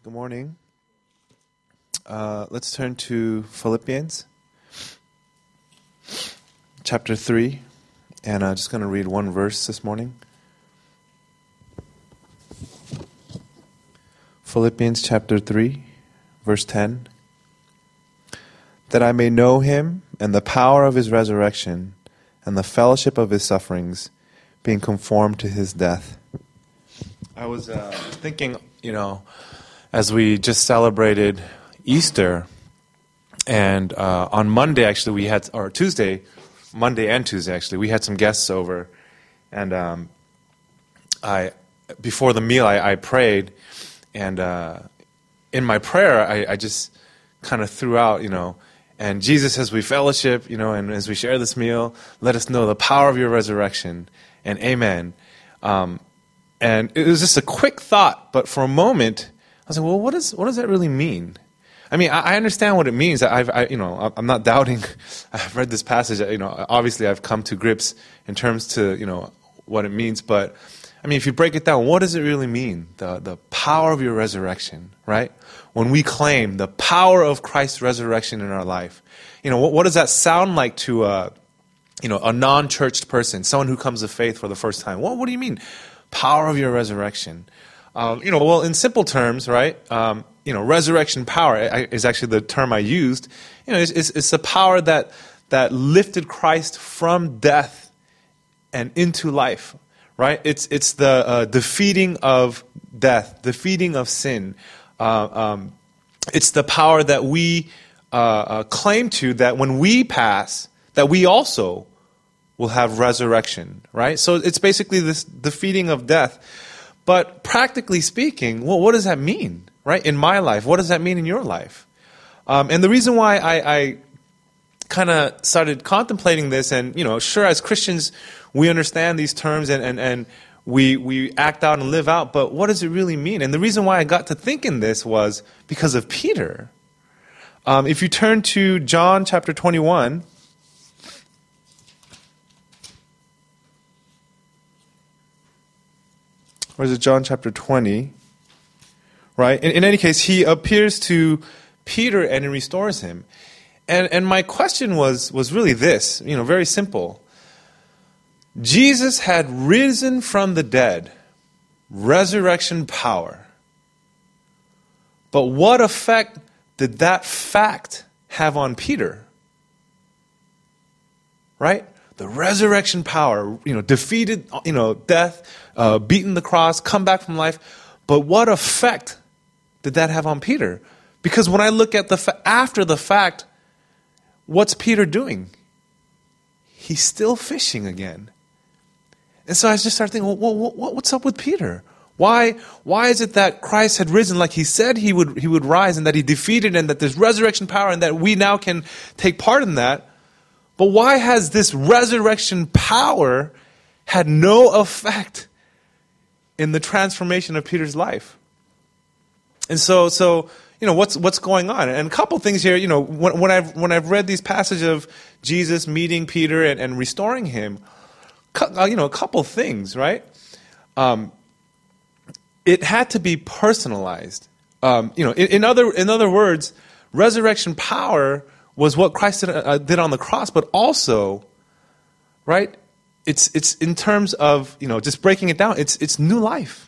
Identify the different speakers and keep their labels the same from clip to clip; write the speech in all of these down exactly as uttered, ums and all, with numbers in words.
Speaker 1: Good morning. Uh, let's turn to Philippians chapter three, and I'm just going to read one verse this morning. Philippians chapter three, verse ten. That I may know him and the power of his resurrection and the fellowship of his sufferings, being conformed to his death. I was uh, thinking, you know, as we just celebrated Easter, and uh, on Monday, actually, we had, or Tuesday, Monday and Tuesday, actually, we had some guests over, and um, I, before the meal, I, I prayed, and uh, in my prayer, I, I just kind of threw out, you know, and Jesus, as we fellowship, you know, and as we share this meal, let us know the power of your resurrection, and amen. Um, and it was just a quick thought, but for a moment, I was like, well, what, is, what does that really mean? I mean, I, I understand what it means. I've, I, you know, I'm not doubting. I've read this passage. You know, obviously, I've come to grips in terms to, you know, what it means. But I mean, if you break it down, what does it really mean? The the power of your resurrection, right? When we claim the power of Christ's resurrection in our life, you know, what, what does that sound like to a, you know, a non-churched person, someone who comes to faith for the first time? What what do you mean, power of your resurrection? Um, you know, well, in simple terms, right? Um, you know, resurrection power is actually the term I used. You know, it's, it's, it's the power that that lifted Christ from death and into life, right? It's it's the uh, defeating of death, defeating of sin. Uh, um, it's the power that we uh, uh, claim to, that when we pass, that we also will have resurrection, right? So it's basically this defeating of death. But practically speaking, well, what does that mean, right? In my life, what does that mean in your life? Um, and the reason why I, I kind of started contemplating this, and, you know, sure, as Christians, we understand these terms and, and, and we, we act out and live out, but what does it really mean? And the reason why I got to thinking this was because of Peter. Um, if you turn to John chapter twenty-one, or is it John chapter twenty? Right? In, in any case, he appears to Peter and he restores him. And and my question was was really this, you know, very simple. Jesus had risen from the dead, resurrection power. But what effect did that fact have on Peter? Right? The resurrection power, you know, defeated, you know, death, uh, beaten the cross, come back from life. But what effect did that have on Peter? Because when I look at the fa- after the fact, what's Peter doing? He's still fishing again. And so I just started thinking, well, what, what, what's up with Peter? Why, why is it that Christ had risen like he said he would, he would rise, and that he defeated, and that there's resurrection power, and that we now can take part in that? But why has this resurrection power had no effect in the transformation of Peter's life? And so, so you know, what's what's going on? And a couple things here. You know, when, when I've when I've read these passages of Jesus meeting Peter and, and restoring him, you know, a couple things, right? Um, it had to be personalized. Um, you know, in, in other in other words, resurrection power was what Christ did, uh, did on the cross, but also, right? It's it's in terms of, you know, just breaking it down. It's it's new life.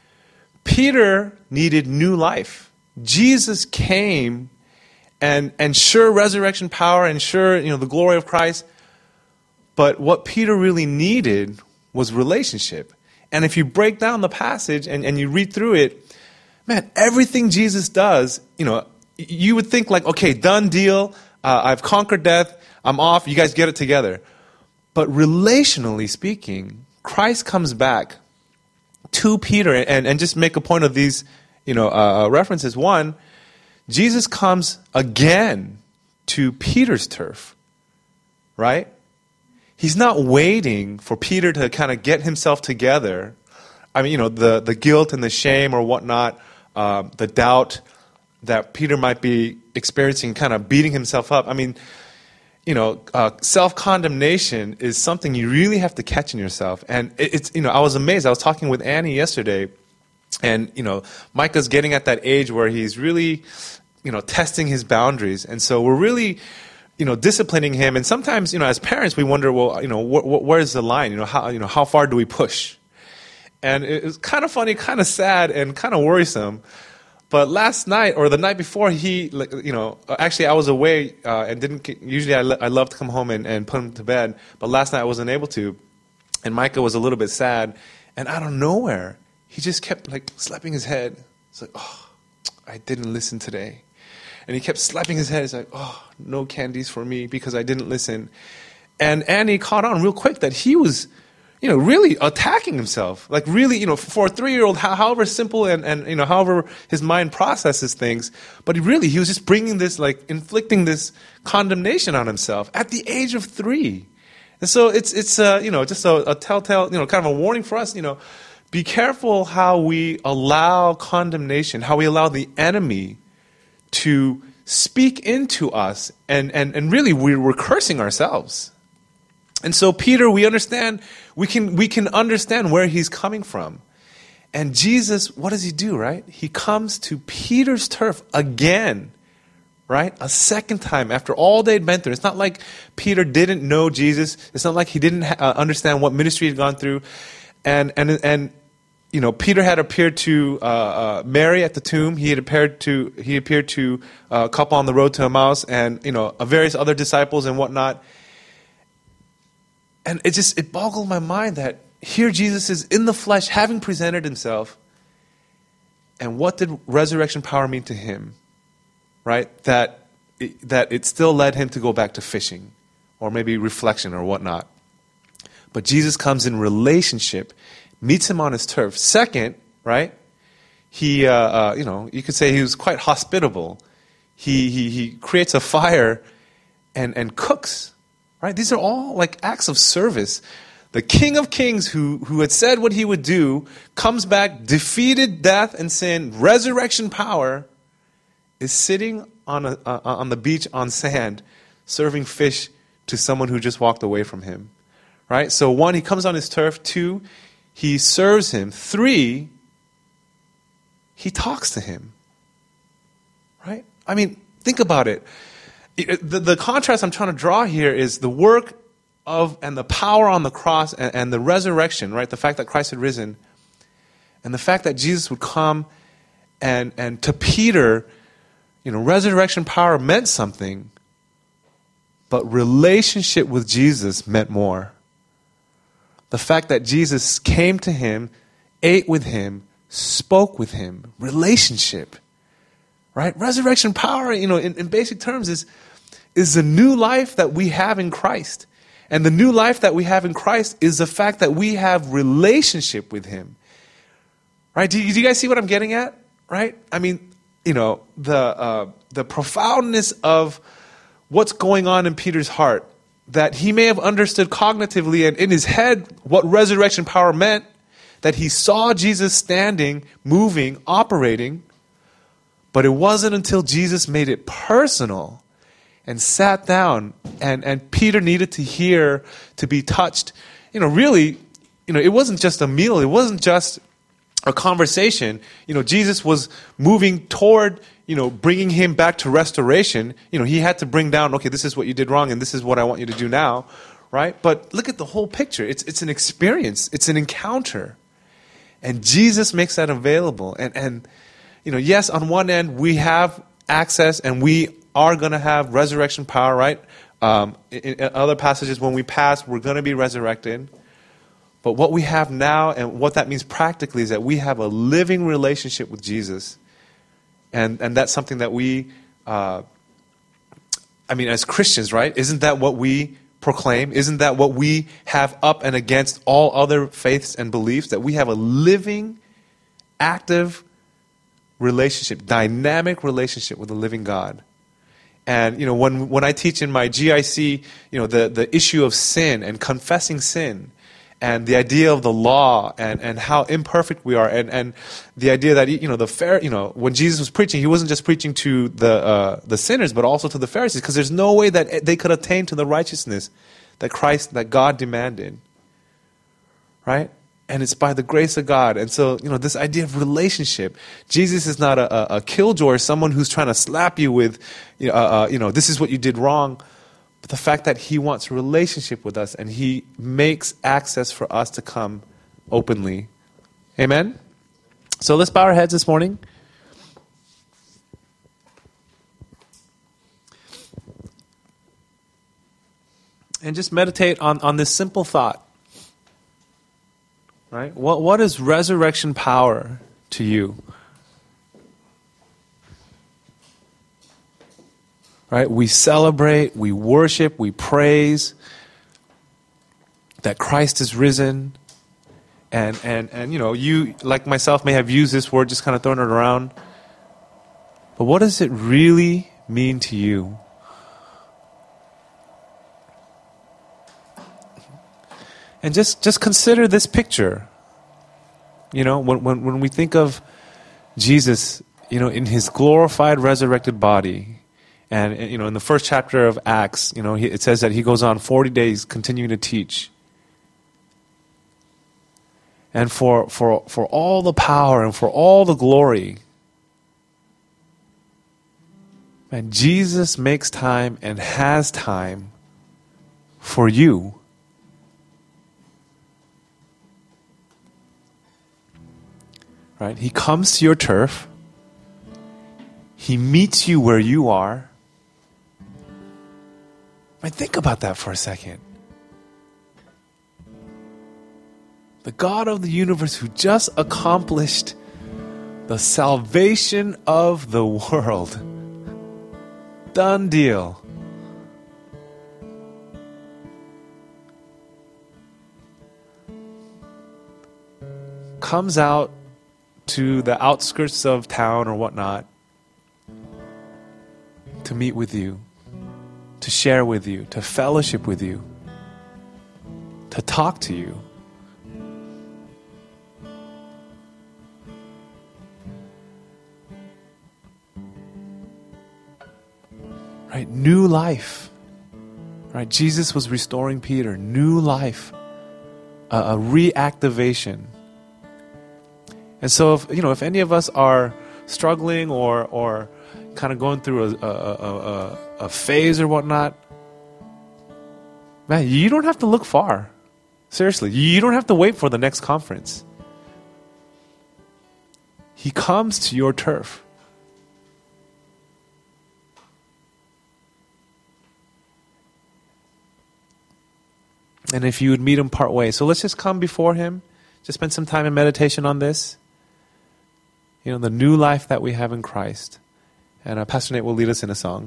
Speaker 1: Peter needed new life. Jesus came, and and sure, resurrection power, and sure, you know, the glory of Christ. But what Peter really needed was relationship. And if you break down the passage and, and you read through it, man, everything Jesus does, you know, you would think like, okay, done deal. Uh, I've conquered death. I'm off. You guys get it together. But relationally speaking, Christ comes back to Peter, and, and just make a point of these, you know, uh, references. One, Jesus comes again to Peter's turf, right? He's not waiting for Peter to kind of get himself together. I mean, you know, the, the guilt and the shame or whatnot, uh, the doubt that Peter might be experiencing, kind of beating himself up. I mean, you know, uh, self-condemnation is something you really have to catch in yourself. And it, it's, you know, I was amazed. I was talking with Annie yesterday, And, you know, Micah's getting at that age where he's really, you know, testing his boundaries. And so we're really, you know, disciplining him. And sometimes, you know, as parents, we wonder, well, you know, wh- wh- where's the line? You know, how, you know, how far do we push? And it was kind of funny, kind of sad, and kind of worrisome. But last night, or the night before, he, like, you know, actually I was away uh, and didn't get, usually I, lo- I love to come home and, and put him to bed. But last night I wasn't able to. And Micah was a little bit sad. And out of nowhere, he just kept, like, slapping his head. It's like, oh, I didn't listen today. And he kept slapping his head. He's like, oh, no candies for me because I didn't listen. And Annie caught on real quick that he was, you know, really attacking himself. Like, really, you know, for a three-year-old, however simple and, and, you know, however his mind processes things, but he really, he was just bringing this, like, inflicting this condemnation on himself at the age of three. And so it's, it's uh, you know, just a, a telltale, you know, kind of a warning for us, you know, be careful how we allow condemnation, how we allow the enemy to speak into us, and, and, and really we we're cursing ourselves. And so Peter, we understand, we can we can understand where he's coming from. And Jesus, what does he do, right? He comes to Peter's turf again, right? A second time after all they'd been through. It's not like Peter didn't know Jesus. It's not like he didn't uh, understand what ministry he'd gone through. And and and you know, Peter had appeared to uh, uh, Mary at the tomb. He had appeared to he appeared to a couple on the road to Emmaus, and, you know, various other disciples and whatnot. And it just it boggled my mind that here Jesus is in the flesh, having presented himself. And what did resurrection power mean to him? Right, that it, that it still led him to go back to fishing, or maybe reflection or whatnot. But Jesus comes in relationship, meets him on his turf. Second, right, he, uh, uh, you know, you could say he was quite hospitable. He he he creates a fire and and cooks. Right, these are all like acts of service. The King of Kings, who who had said what he would do, comes back, defeated death and sin, resurrection power, is sitting on a uh, on the beach on sand, serving fish to someone who just walked away from him. Right? So one, he comes on his turf. Two, he serves him. Three, he talks to him. Right? I mean, think about it. The, the contrast I'm trying to draw here is the work of and the power on the cross and, and the resurrection, right? The fact that Christ had risen, and the fact that Jesus would come, and and to Peter, you know, resurrection power meant something, but relationship with Jesus meant more. The fact that Jesus came to him, ate with him, spoke with him, relationship, right? Resurrection power, you know, in, in basic terms is, is the new life that we have in Christ. And the new life that we have in Christ is the fact that we have relationship with him. Right? Do you, do you guys see what I'm getting at? Right? I mean, you know, the uh, the profoundness of what's going on in Peter's heart, that he may have understood cognitively and in his head what resurrection power meant, that he saw Jesus standing, moving, operating, but it wasn't until Jesus made it personal and sat down, and, and Peter needed to hear, to be touched. You know, really, you know, it wasn't just a meal. It wasn't just a conversation. You know, Jesus was moving toward, you know, bringing him back to restoration. You know, he had to bring down, okay, this is what you did wrong, and this is what I want you to do now, right? But look at the whole picture. It's it's an experience. It's an encounter. And Jesus makes that available. And, and you know, yes, on one end, we have access, and we are going to have resurrection power, right? Um, in, in other passages, when we pass, we're going to be resurrected. But what we have now, and what that means practically, is that we have a living relationship with Jesus. And and that's something that we, uh, I mean, as Christians, right? Isn't that what we proclaim? Isn't that what we have up and against all other faiths and beliefs? That we have a living, active relationship, dynamic relationship with the living God. And, you know, when when I teach in my G I C, you know, the, the issue of sin and confessing sin, and the idea of the law, and, and how imperfect we are, and, and the idea that, you know, the fair, you know, when Jesus was preaching, he wasn't just preaching to the uh, the sinners, but also to the Pharisees, because there's no way that they could attain to the righteousness that Christ, that God demanded, right? and it's by the grace of God. And so, you know, this idea of relationship. Jesus is not a, a, a killjoy, someone who's trying to slap you with, you know, uh, uh, you know, this is what you did wrong. But the fact that he wants a relationship with us and he makes access for us to come openly. Amen? So let's bow our heads this morning. And just meditate on, on this simple thought. Right? What what is resurrection power to you? Right? We celebrate, we worship, we praise that Christ is risen. And and and you know, you like myself may have used this word, just kind of throwing it around. But what does it really mean to you? And just, just consider this picture. You know, when, when when we think of Jesus, you know, in his glorified, resurrected body, and, you know, in the first chapter of Acts, you know, he, it says that he goes on forty days continuing to teach. And for, for, for all the power and for all the glory, man, Jesus makes time and has time for you. Right? He comes to your turf. He meets you where you are. I mean, think about that for a second. The God of the universe who just accomplished the salvation of the world. Done deal. Comes out to the outskirts of town or whatnot to meet with you, to share with you, to fellowship with you, to talk to you. Right? New life. Right? Jesus was restoring Peter. New life. A, a reactivation. And so, if, you know, if any of us are struggling or or kind of going through a, a, a, a, a phase or whatnot, man, you don't have to look far. Seriously, you don't have to wait for the next conference. He comes to your turf. And if you would meet him part way. So let's just come before him. Just spend some time in meditation on this. You know, the new life that we have in Christ. And uh, Pastor Nate will lead us in a song.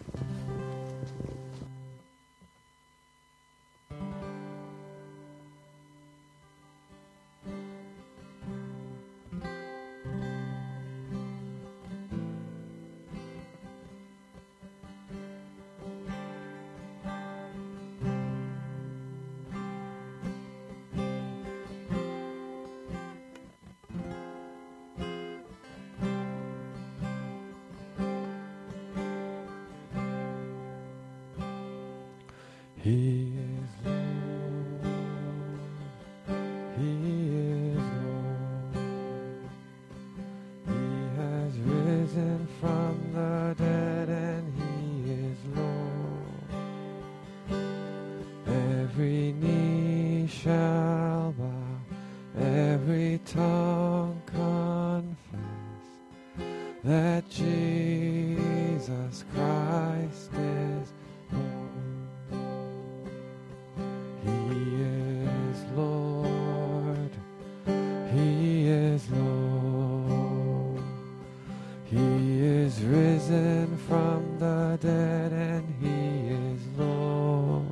Speaker 2: He is Lord, He is Lord, He has risen from the dead and He is Lord. Every knee shall bow, every tongue confess that Jesus Christ is Lord. Risen from the dead and He is Lord.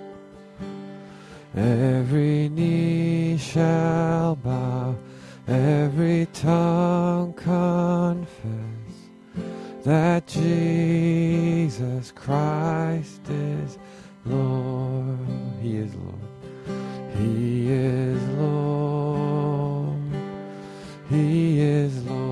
Speaker 2: Every knee shall bow, every tongue confess that Jesus Christ is Lord. He is Lord. He is Lord. He is Lord.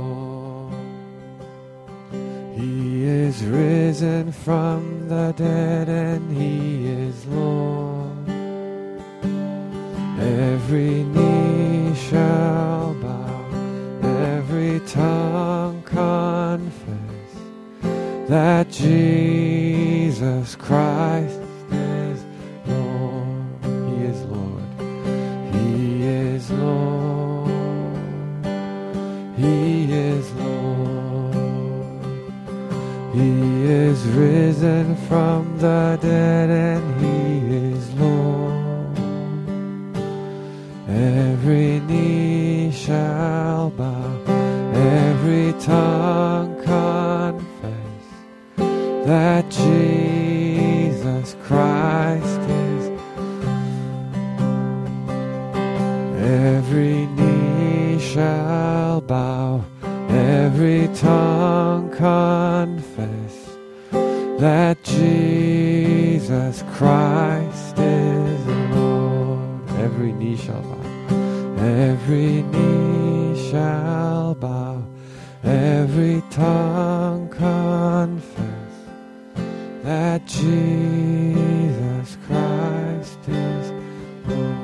Speaker 2: He is risen from the dead and He is Lord. Every knee knee shall bow, every tongue confess that Jesus Christ is Lord. He is Lord. He is Lord. He is Lord. He is risen from the dead, and He is Lord. Every knee shall bow, every tongue confess that Jesus Christ is. Every knee shall bow, every tongue confess that Jesus Christ is Lord. Every knee shall bow, every knee shall bow, every tongue confess that Jesus Christ is Lord.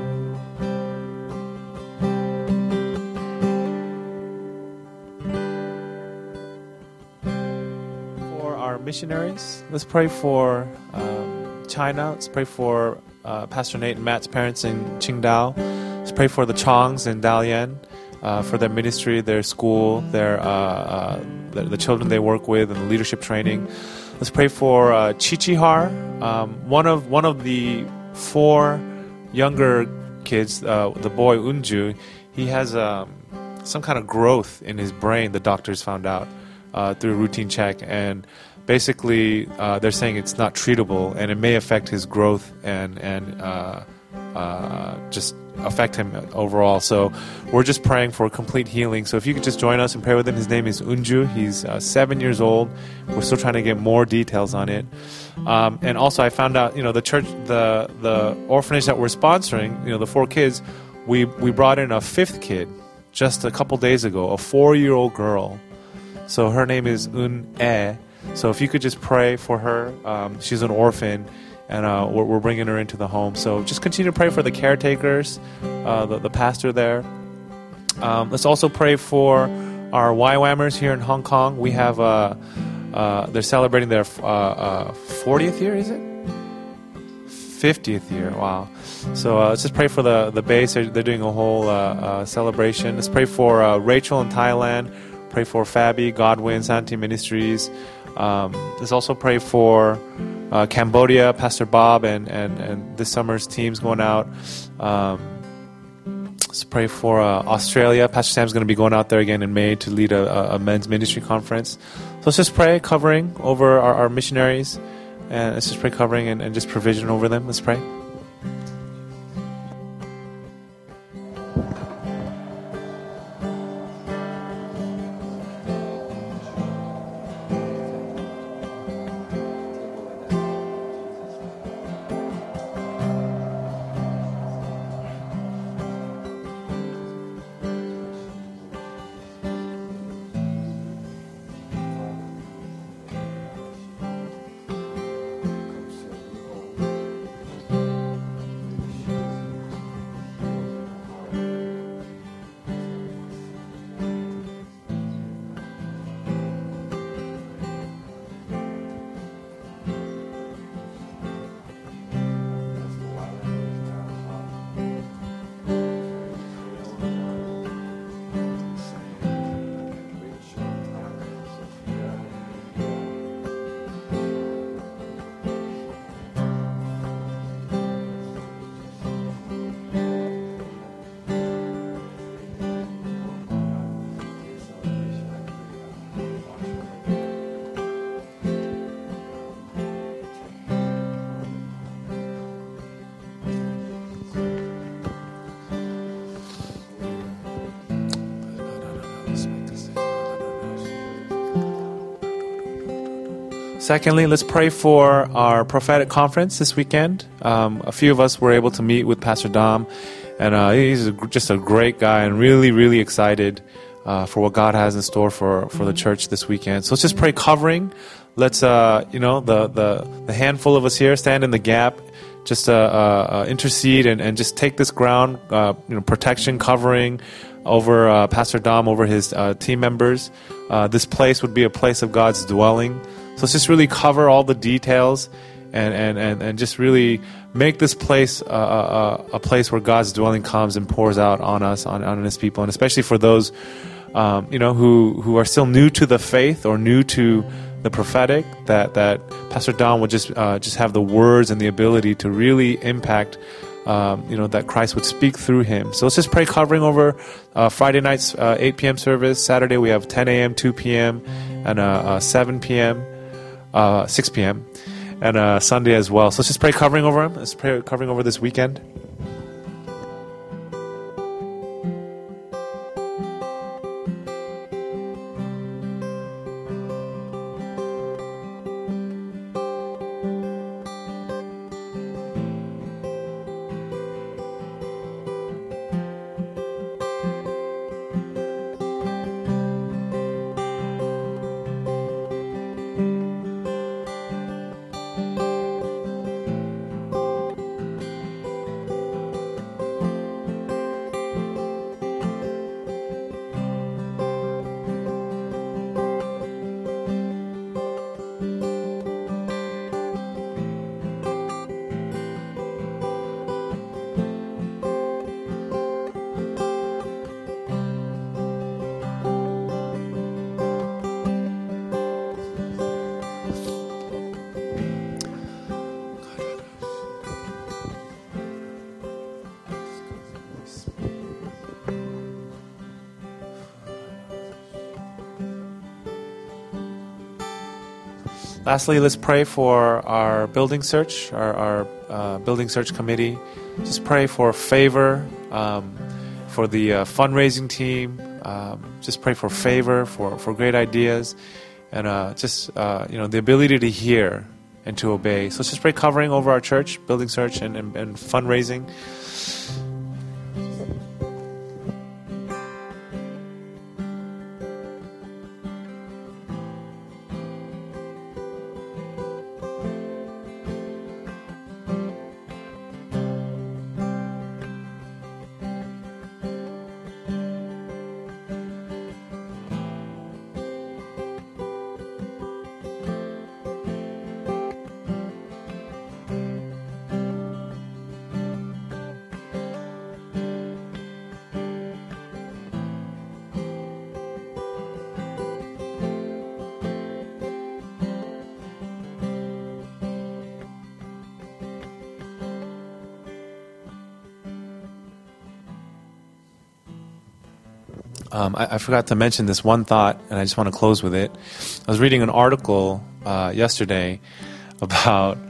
Speaker 1: For our missionaries, let's pray for um, China. Let's pray for uh, Pastor Nate and Matt's parents in Qingdao. Let's pray for the Chongs in Dalian, uh, for their ministry, their school, their uh, uh, the, the children they work with, and the leadership training. Let's pray for uh, Chichihar, um, one of one of the four younger kids. Uh, the boy Unju, he has um, some kind of growth in his brain. The doctors found out uh, through a routine check, and basically uh, they're saying it's not treatable, and it may affect his growth and and uh, uh, just affect him overall. So we're just praying for complete healing. So if you could just join us and pray with him. His name is Unju. He's uh, seven years old. We're still trying to get more details on it. Um, and also I found out, you know, the church, the the orphanage that we're sponsoring, you know, the four kids, we, we brought in a fifth kid just a couple days ago, a four-year-old girl. So her name is Un-e. So if you could just pray for her. Um, she's an orphan. And uh, we're, we're bringing her into the home. So just continue to pray for the caretakers, uh, the, the pastor there. Um, let's also pray for our Y WAMers here in Hong Kong. We have, uh, uh, they're celebrating their uh, uh, fortieth year, is it? fiftieth year, wow. So uh, let's just pray for the, the base. They're, they're doing a whole uh, uh, celebration. Let's pray for uh, Rachel in Thailand. Pray for Fabi, Godwin, Santi Ministries. Um, let's also pray for uh, Cambodia, Pastor Bob, and, and, and this summer's teams going out. Um, let's pray for uh, Australia. Pastor Sam's going to be going out there again in May to lead a, a men's ministry conference. So let's just pray covering over our, our missionaries, and let's just pray covering and, and just provision over them. Let's pray. Secondly, let's pray for our prophetic conference this weekend. Um, a few of us were able to meet with Pastor Dom, and uh, he's a, just a great guy and really, really excited uh, for what God has in store for, for the church this weekend. So let's just pray covering. Let's, uh, you know, the, the, the handful of us here stand in the gap
Speaker 3: just uh, uh, intercede and, and just take this ground, uh, you know, protection, covering over uh, Pastor Dom, over his uh, team members. Uh, this place would be a place of God's dwelling. So let's just really cover all the details and, and, and, and just really make this place uh, a, a place where God's dwelling comes and pours out on us, on, on his people, and especially for those um, you know, who, who are still new to the faith or new to the prophetic, that, that Pastor Don would just uh, just have the words and the ability to really impact, um, you know, that Christ would speak through him. So let's just pray covering over uh, Friday night's uh, eight p.m. service. Saturday we have ten a.m., two p.m., and uh, uh, seven p.m., uh, six p.m., and uh, Sunday as well. So let's just pray covering over him. Let's pray covering over this weekend. Lastly, let's pray for our building search, our, our uh, building search committee. Just pray for favor um, for the uh, fundraising team. Um, just pray for favor, for, for great ideas, and uh, just uh, you know, the ability to hear and to obey. So let's just pray covering over our church, building search, and, and, and fundraising. Um, I, I forgot to mention this one thought, and I just want to close with it. I was reading an article uh, yesterday about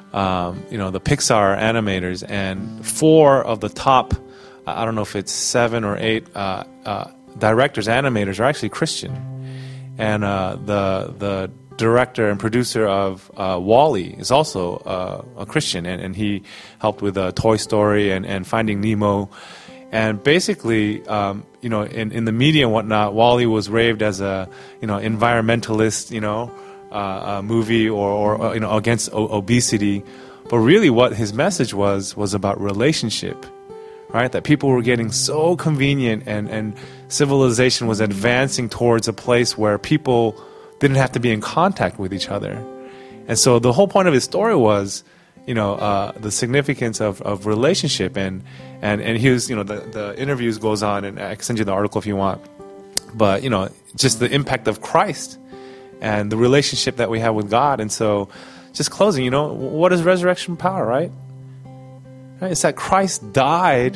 Speaker 3: um, you know, the Pixar animators, and four of the top, I don't know if it's seven or eight uh, uh, directors, animators are actually Christian, and uh, the the director and producer of uh, WALL-E is also uh, a Christian, and, and he helped with uh, Toy Story and, and Finding Nemo. And basically, um, you know, in, in the media and whatnot, WALL-E was raved as a, you know, environmentalist, you know, uh, uh, movie, or, or you know, against o- obesity. But really, what his message was was about relationship, right? That people were getting so convenient, and, and civilization was advancing towards a place where people didn't have to be in contact with each other. And so the whole point of his story was, you know, uh, the significance of, of relationship, and, and, and he was, you know, the, the interviews goes on, and I can send you the article if you want, but, you know, just the impact of Christ and the relationship that we have with God. And so just closing, you know, what is resurrection power, right? Right? It's that Christ died,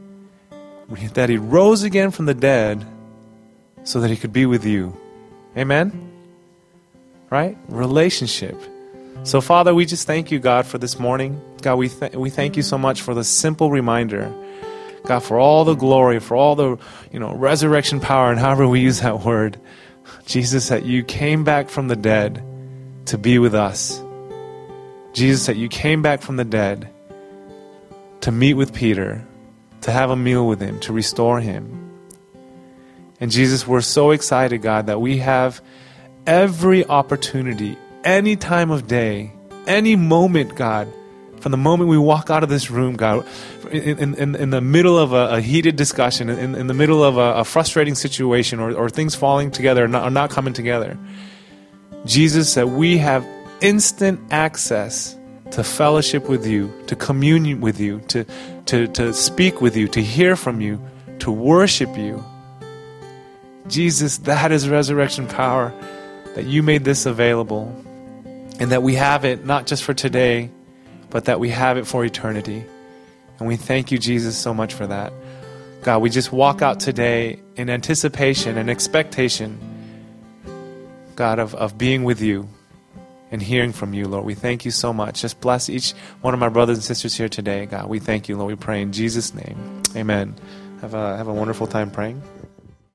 Speaker 3: that he rose again from the dead so that he could be with you. Amen? Right? Relationship. So, Father, we just thank you, God, for this morning. God, we th- we thank you so much for the simple reminder, God, for all the glory, for all the, you know, resurrection power, and however we use that word, Jesus, that you came back from the dead to be with us. Jesus, that you came back from the dead to meet with Peter, to have a meal with him, to restore him. And Jesus, we're so excited, God, that we have every opportunity, any time of day, any moment, God, from the moment we walk out of this room, God, in, in, in the middle of a, a heated discussion, in, in the middle of a, a frustrating situation, or, or things falling together or not, or not coming together, Jesus, that we have instant access to fellowship with you, to commune with you, to, to, to speak with you, to hear from you, to worship you. Jesus, that is resurrection power, that you made this available, and that we have it not just for today, but that we have it for eternity. And we thank you, Jesus, so much for that. God, we just walk out today in anticipation and expectation, God, of, of being with you and hearing from you, Lord. We thank you so much. Just bless each one of my brothers and sisters here today, God. We thank you, Lord. We pray in Jesus' name. Amen. Have a, have a wonderful time praying.